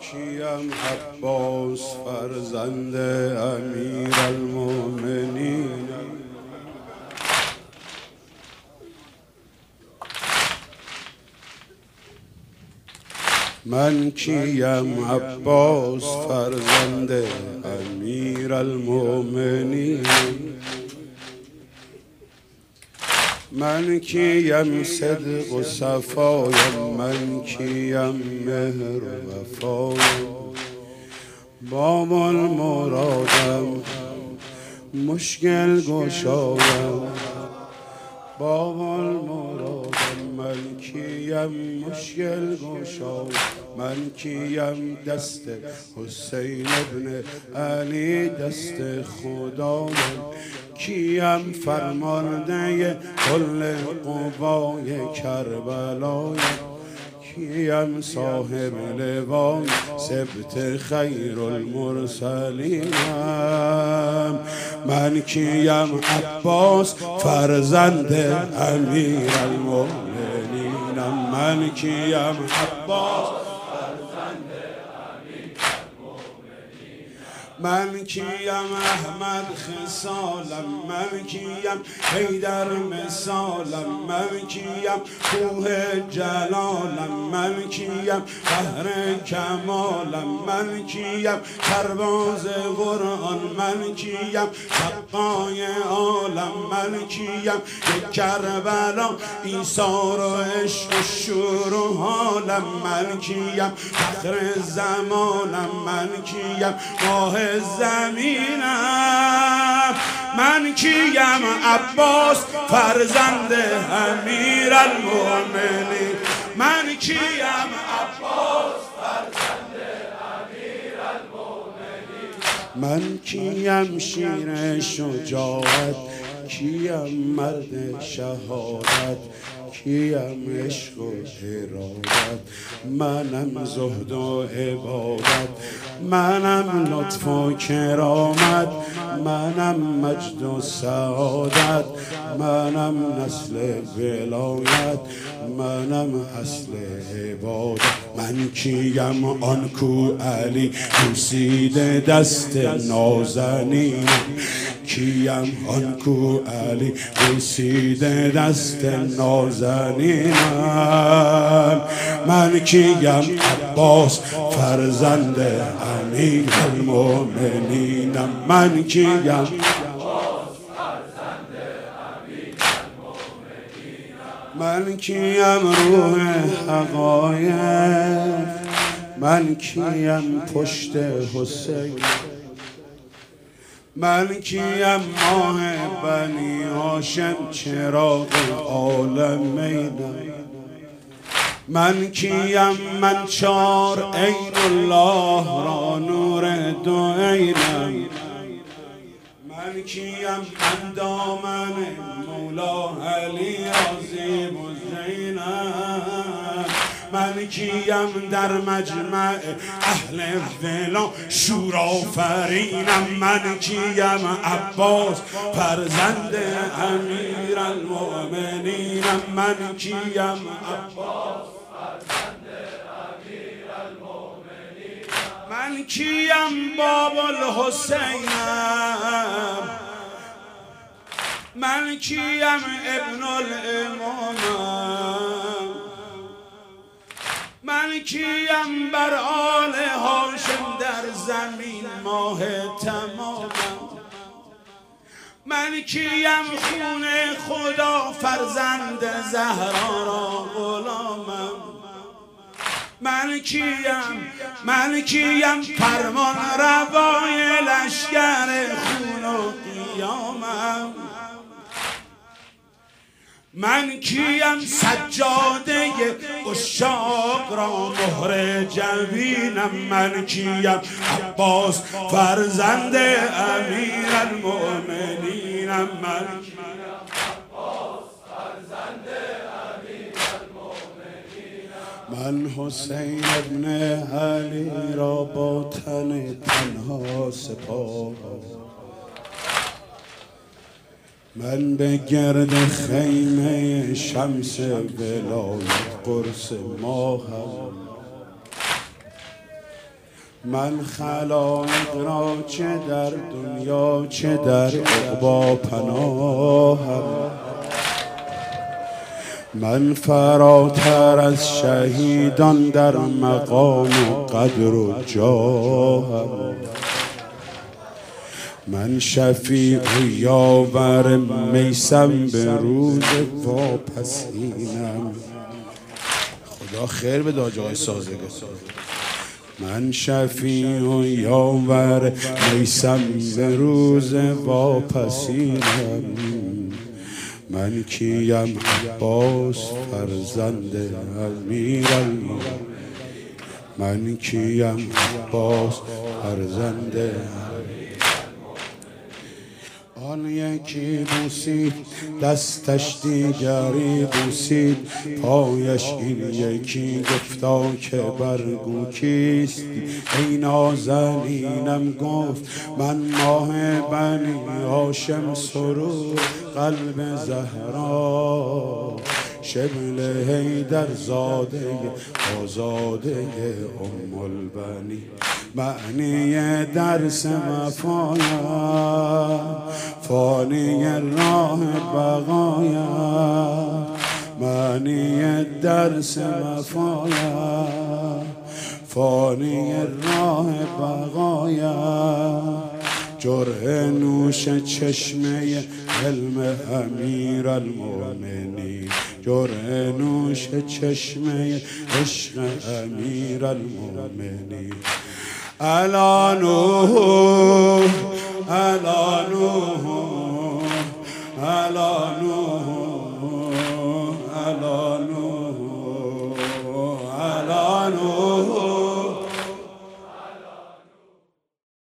کیم عباس فرزند امیرالمومنین. من کیم عباس فرزند امیرالمومنین. من کیم صدق و صفایم، من کیم مهر و وفایم. باب المرادم مشکل گشایم، باب المرادم من کیم مشکل گشایم. من کیم دست حسین ابن علی دست خدایم. کیم فرمانده کل قوای کربلایم. کیم صاحب لوای سبت خیر المرسلینم. من کیم عباس فرزند امیرالمومنینم. من کیم عباس من کیم احمد خصالم، من کیم حیدر مثالم. من کیم کوه جلالم، من کیم بحر کمالم. من کیم سرباز قرآن، من کیم سقای عالم. من کیم یک کربلا ایثار و عشق و شور و حالم. من کیم فخر زمانم، من کیم ماه زمینم. من کیم عباس فرزند امیرالمومنین. من کیم عباس فرزند امیرالمومنین. من کیم شیر شجاعت، کیم مرد شهادت. کیم عشق و ارادت، منم زهد و عبادت. منم لطف و کرامت، منم مجد و سعادت. منم نسل ولایت، منم اصل عبادت. من کیم آن کو علی بوسیده دست نازنینم. کیم آن کو علی بوسیده دست نازنینم. من کیم عباس فرزند امیرالمومنینم. من کیم عباس فرزند امیرالمومنینم. من کیم روح حقایق، من کیم پشت حسین. من کیم ماه بنی هاشم چراغ عالمینم. من کیم من چار عین الله را نور دو عینم. من کیم من دامن مولا علی عظیم الزینم. من کیم در مجمع اهل ولا شورآفرینم. من کیم عباس فرزند امیرالمومنینم. من کیم عباس فرزند امیرالمومنینم. من کیم باب الحسینم. من کیم ابن الامامم. من کیم بر آل هاشم در زمین ماه تمامم. من کیم خون خدا فرزند زهرا را غلامم. من کیم فرمان روای لشکر خون و قیامم. من کیم سجاده عشاق را مهر جبینم. من کیم عباس فرزند امیرالمومنینم. من کیم عباس فرزند امیرالمومنینم. من حسین ابن علی را با تن تنها سپارم. من به گرد خیمه شمس ولایت قرص ماهم. من خلایق را چه در دنیا چه در عقبی پناهم. من فراتر از شهیدان در مقام و قدر و جاهم. من شفیع و یاور میسم به روز واپسینم. خدا خیر به داج آقای سازگار. من شفیع و یاور میسم به روز واپسینم. من کیم عباس فرزند امیرالمومنین. من کیم عباس فرزند آن یکی بوسید دستش دیگری بوسید پایش، این یکی گفتا که برگو کیستی. ای نازنینم گفت من ماه بنی هاشم سرور قلب زهرا. شبل حیدر زاده آزاده ام البنی. معنی درس وفایا فانی راه بقایا. معنی درس وفایا فانی راه بقایا. جرعه نوش چشمه علم امیرالمومنین. جرعه نوش چشمه عشق امیرالمومنین. الا نوح الا نوح الا نوح الا نوح الا نوح